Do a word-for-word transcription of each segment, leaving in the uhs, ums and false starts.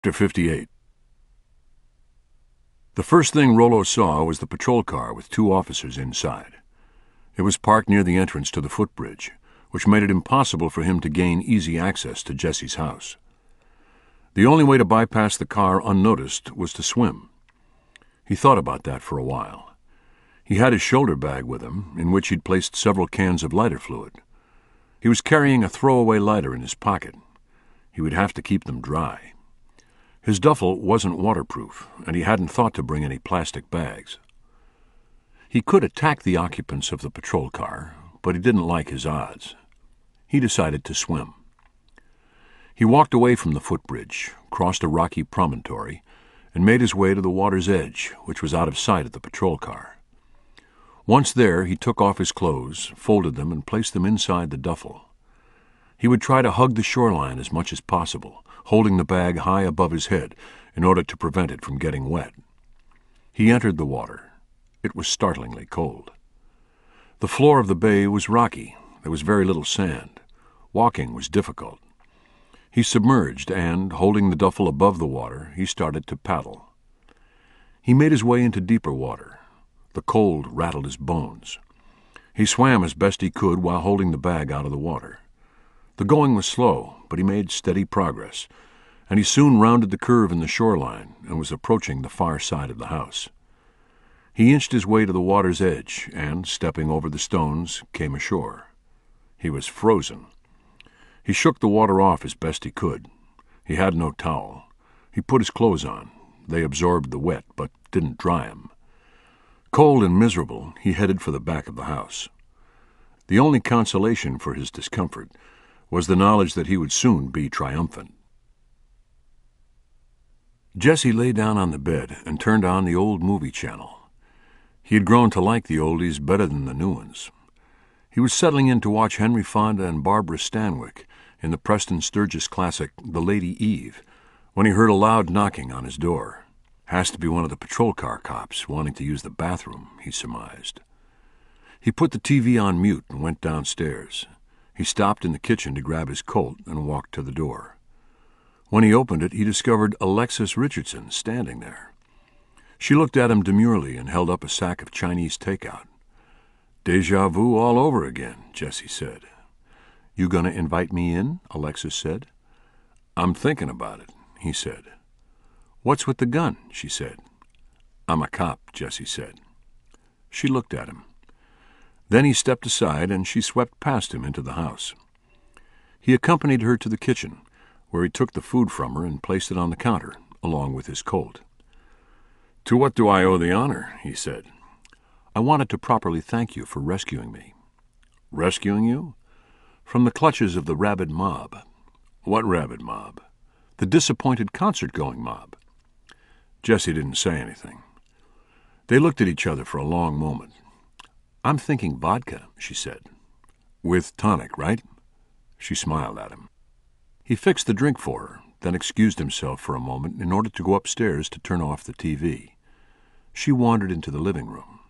Chapter fifty-eight. The first thing Rollo saw was the patrol car with two officers inside. It was parked near the entrance to the footbridge, which made it impossible for him to gain easy access to Jesse's house. The only way to bypass the car unnoticed was to swim. He thought about that for a while. He had his shoulder bag with him, in which he'd placed several cans of lighter fluid. He was carrying a throwaway lighter in his pocket. He would have to keep them dry. His duffel wasn't waterproof, and he hadn't thought to bring any plastic bags. He could attack the occupants of the patrol car, but he didn't like his odds. He decided to swim. He walked away from the footbridge, crossed a rocky promontory, and made his way to the water's edge, which was out of sight of the patrol car. Once there, he took off his clothes, folded them, and placed them inside the duffel. He would try to hug the shoreline as much as possible, holding the bag high above his head in order to prevent it from getting wet. He entered the water. It was startlingly cold. The floor of the bay was rocky. There was very little sand. Walking was difficult. He submerged and, holding the duffel above the water, he started to paddle. He made his way into deeper water. The cold rattled his bones. He swam as best he could while holding the bag out of the water. The going was slow, but he made steady progress, and he soon rounded the curve in the shoreline and was approaching the far side of the house. He inched his way to the water's edge and, stepping over the stones, came ashore. He was frozen. He shook the water off as best he could. He had no towel. He put his clothes on. They absorbed the wet, but didn't dry him. Cold and miserable, he headed for the back of the house. The only consolation for his discomfort was the knowledge that he would soon be triumphant. Jesse lay down on the bed and turned on the old movie channel. He had grown to like the oldies better than the new ones. He was settling in to watch Henry Fonda and Barbara Stanwyck in the Preston Sturges classic The Lady Eve when he heard a loud knocking on his door. Has to be one of the patrol car cops wanting to use the bathroom, he surmised. He put the T V on mute and went downstairs. He stopped in the kitchen to grab his Colt and walked to the door. When he opened it, he discovered Alexis Richardson standing there. She looked at him demurely and held up a sack of Chinese takeout. "Deja vu all over again," Jesse said. "You gonna invite me in?" Alexis said. "I'm thinking about it," he said. "What's with the gun?" she said. "I'm a cop," Jesse said. She looked at him. Then he stepped aside, and she swept past him into the house. He accompanied her to the kitchen, where he took the food from her and placed it on the counter, along with his Colt. "To what do I owe the honor?" he said. "I wanted to properly thank you for rescuing me." "Rescuing you?" "From the clutches of the rabid mob." "What rabid mob?" "The disappointed concert-going mob." Jesse didn't say anything. They looked at each other for a long moment. "I'm thinking vodka," she said. "With tonic, right?" She smiled at him. He fixed the drink for her, then excused himself for a moment in order to go upstairs to turn off the T V. She wandered into the living room.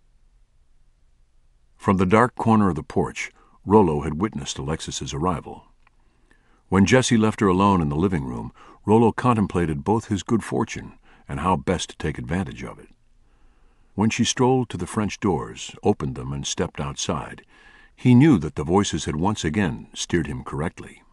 From the dark corner of the porch, Rollo had witnessed Alexis's arrival. When Jesse left her alone in the living room, Rollo contemplated both his good fortune and how best to take advantage of it. When she strolled to the French doors, opened them, and stepped outside, he knew that the voices had once again steered him correctly.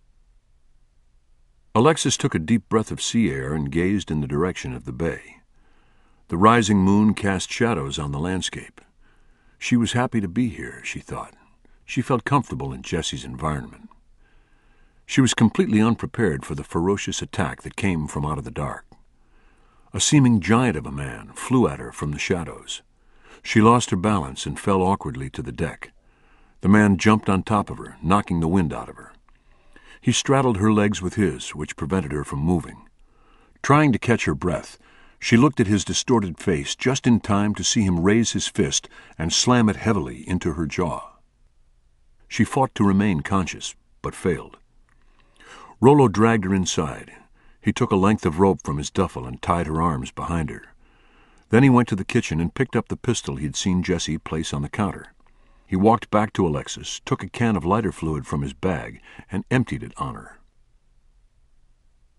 Alexis took a deep breath of sea air and gazed in the direction of the bay. The rising moon cast shadows on the landscape. She was happy to be here, she thought. She felt comfortable in Jesse's environment. She was completely unprepared for the ferocious attack that came from out of the dark. A seeming giant of a man flew at her from the shadows. She lost her balance and fell awkwardly to the deck. The man jumped on top of her, knocking the wind out of her. He straddled her legs with his, which prevented her from moving. Trying to catch her breath, she looked at his distorted face just in time to see him raise his fist and slam it heavily into her jaw. She fought to remain conscious, but failed. Rollo dragged her inside. He took a length of rope from his duffel and tied her arms behind her. Then he went to the kitchen and picked up the pistol he'd seen Jesse place on the counter. He walked back to Alexis, took a can of lighter fluid from his bag, and emptied it on her.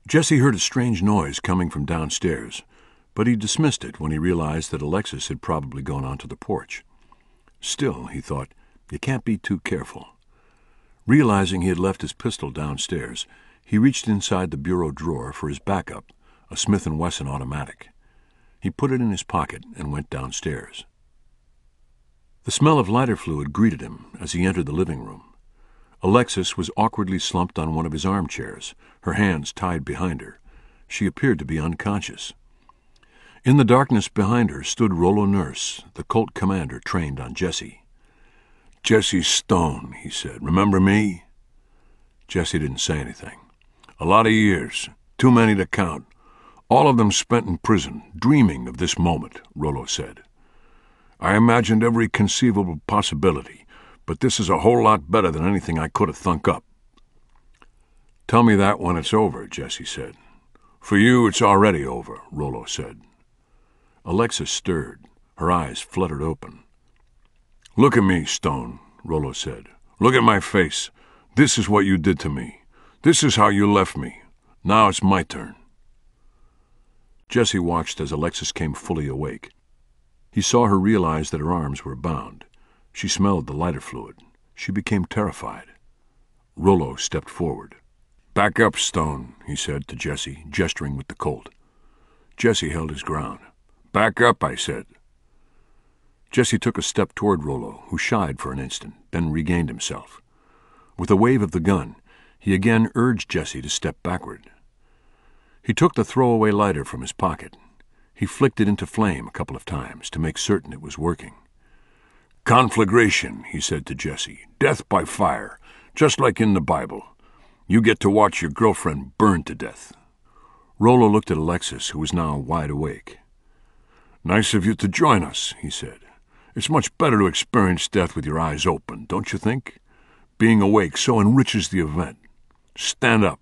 Jesse heard a strange noise coming from downstairs, but he dismissed it when he realized that Alexis had probably gone onto the porch. Still, he thought, you can't be too careful. Realizing he had left his pistol downstairs, he reached inside the bureau drawer for his backup, a Smith and Wesson automatic. He put it in his pocket and went downstairs. The smell of lighter fluid greeted him as he entered the living room. Alexis was awkwardly slumped on one of his armchairs, her hands tied behind her. She appeared to be unconscious. In the darkness behind her stood Rollo Nurse, the Colt commander trained on Jesse. "Jesse Stone," he said. "Remember me?" Jesse didn't say anything. "A lot of years, too many to count. All of them spent in prison, dreaming of this moment," Rollo said. "I imagined every conceivable possibility, but this is a whole lot better than anything I could have thunk up." "Tell me that when it's over," Jesse said. "For you, it's already over," Rollo said. Alexis stirred. Her eyes fluttered open. "Look at me, Stone," Rollo said. "Look at my face. This is what you did to me. This is how you left me. Now it's my turn." Jesse watched as Alexis came fully awake. He saw her realize that her arms were bound. She smelled the lighter fluid. She became terrified. Rollo stepped forward. "Back up, Stone," he said to Jesse, gesturing with the Colt. Jesse held his ground. "Back up, I said." Jesse took a step toward Rollo, who shied for an instant, then regained himself. With a wave of the gun, he again urged Jesse to step backward. He took the throwaway lighter from his pocket. He flicked it into flame a couple of times to make certain it was working. "Conflagration," he said to Jesse. "Death by fire, just like in the Bible. You get to watch your girlfriend burn to death." Rollo looked at Alexis, who was now wide awake. "Nice of you to join us," he said. "It's much better to experience death with your eyes open, don't you think? Being awake so enriches the event. Stand up."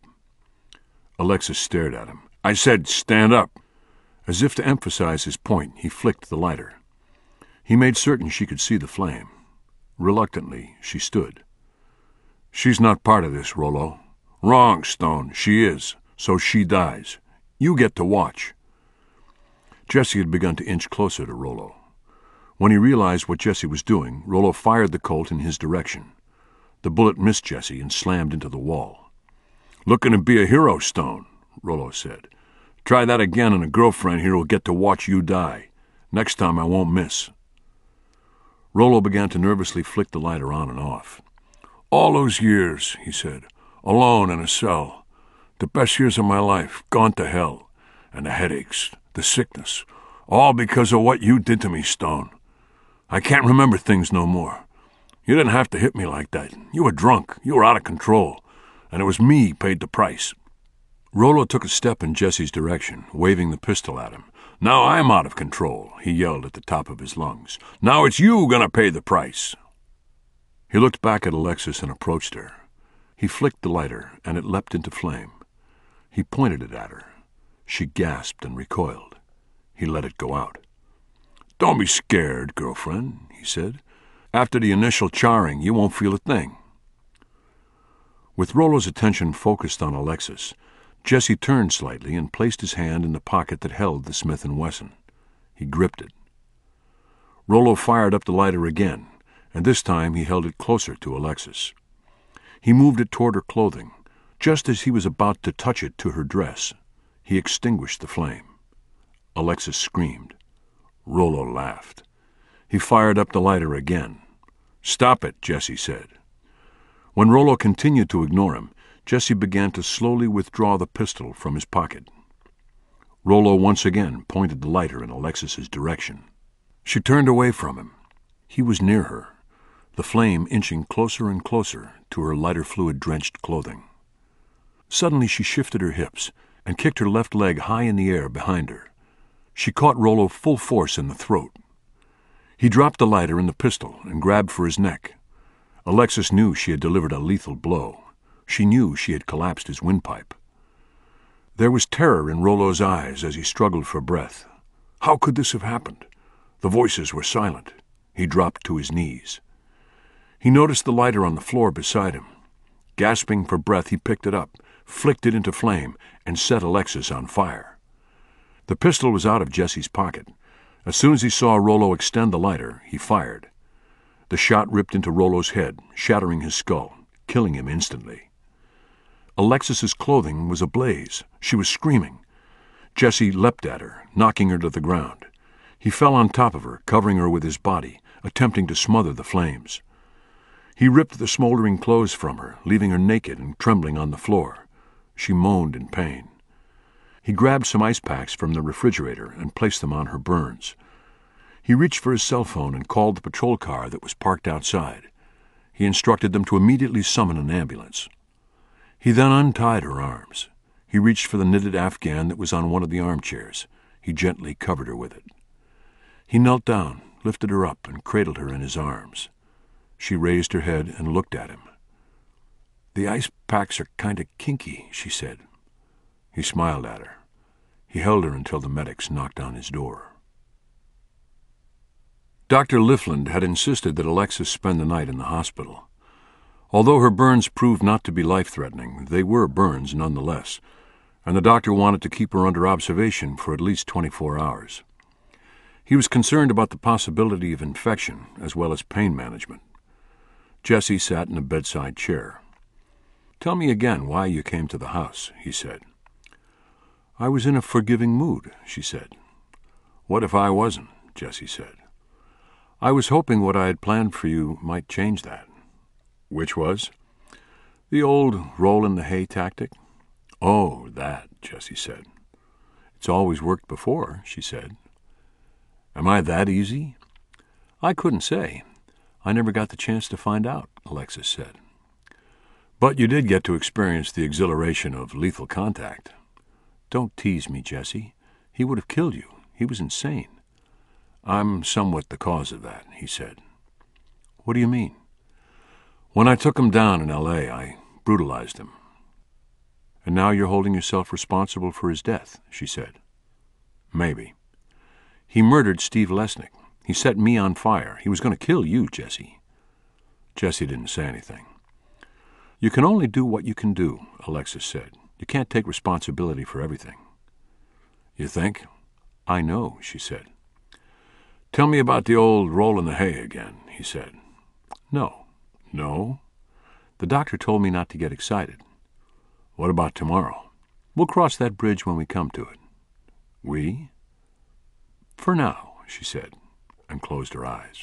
Alexis stared at him. "I said stand up." As if to emphasize his point, he flicked the lighter. He made certain she could see the flame. Reluctantly, she stood. "She's not part of this, Rollo." "Wrong, Stone. She is. So she dies. You get to watch." Jesse had begun to inch closer to Rollo. When he realized what Jesse was doing, Rollo fired the Colt in his direction. The bullet missed Jesse and slammed into the wall. "Looking to be a hero, Stone," Rollo said. "Try that again and a girlfriend here will get to watch you die. Next time I won't miss." Rollo began to nervously flick the lighter on and off. "All those years," he said, "alone in a cell. The best years of my life, gone to hell. And the headaches, the sickness, all because of what you did to me, Stone. I can't remember things no more. You didn't have to hit me like that. You were drunk. You were out of control. And it was me paid the price." Rollo took a step in Jesse's direction, waving the pistol at him. "Now I'm out of control," he yelled at the top of his lungs. "Now it's you gonna pay the price." He looked back at Alexis and approached her. He flicked the lighter, and it leapt into flame. He pointed it at her. She gasped and recoiled. He let it go out. "Don't be scared, girlfriend," he said. "After the initial charring, you won't feel a thing." With Rollo's attention focused on Alexis, Jesse turned slightly and placed his hand in the pocket that held the Smith and Wesson. He gripped it. Rollo fired up the lighter again, and this time he held it closer to Alexis. He moved it toward her clothing. Just as he was about to touch it to her dress, he extinguished the flame. Alexis screamed. Rollo laughed. He fired up the lighter again. "Stop it," Jesse said. When Rollo continued to ignore him, Jesse began to slowly withdraw the pistol from his pocket. Rollo once again pointed the lighter in Alexis's direction. She turned away from him. He was near her, the flame inching closer and closer to her lighter fluid-drenched clothing. Suddenly she shifted her hips and kicked her left leg high in the air behind her. She caught Rollo full force in the throat. He dropped the lighter and the pistol and grabbed for his neck. Alexis knew she had delivered a lethal blow. She knew she had collapsed his windpipe. There was terror in Rollo's eyes as he struggled for breath. How could this have happened? The voices were silent. He dropped to his knees. He noticed the lighter on the floor beside him. Gasping for breath, he picked it up, flicked it into flame, and set Alexis on fire. The pistol was out of Jesse's pocket. As soon as he saw Rollo extend the lighter, he fired. The shot ripped into Rollo's head, shattering his skull, killing him instantly. Alexis's clothing was ablaze. She was screaming. Jesse leapt at her, knocking her to the ground. He fell on top of her, covering her with his body, attempting to smother the flames. He ripped the smoldering clothes from her, leaving her naked and trembling on the floor. She moaned in pain. He grabbed some ice packs from the refrigerator and placed them on her burns. He reached for his cell phone and called the patrol car that was parked outside. He instructed them to immediately summon an ambulance. He then untied her arms. He reached for the knitted afghan that was on one of the armchairs. He gently covered her with it. He knelt down, lifted her up, and cradled her in his arms. She raised her head and looked at him. "The ice packs are kind of kinky," she said. He smiled at her. He held her until the medics knocked on his door. Doctor Liffland had insisted that Alexis spend the night in the hospital. Although her burns proved not to be life-threatening, they were burns nonetheless, and the doctor wanted to keep her under observation for at least twenty-four hours. He was concerned about the possibility of infection as well as pain management. Jesse sat in a bedside chair. "Tell me again why you came to the house," he said. "I was in a forgiving mood," she said. "What if I wasn't?" Jesse said. "I was hoping what I had planned for you might change that." "Which was?" "The old roll-in-the-hay tactic." "Oh, that," Jesse said. "It's always worked before," she said. "Am I that easy?" "I couldn't say. I never got the chance to find out," Alexis said. "But you did get to experience the exhilaration of lethal contact." "Don't tease me, Jesse. He would have killed you. He was insane." "I'm somewhat the cause of that," he said. "What do you mean?" "When I took him down in L A, I brutalized him." "And now you're holding yourself responsible for his death," she said. "Maybe." "He murdered Steve Lesnick. He set me on fire. He was going to kill you, Jesse." Jesse didn't say anything. "You can only do what you can do," Alexis said. "You can't take responsibility for everything." "You think?" "I know," she said. "Tell me about the old roll-in-the-hay again," he said. "No." "No?" "The doctor told me not to get excited." "What about tomorrow?" "We'll cross that bridge when we come to it." "We?" "For now," she said, and closed her eyes.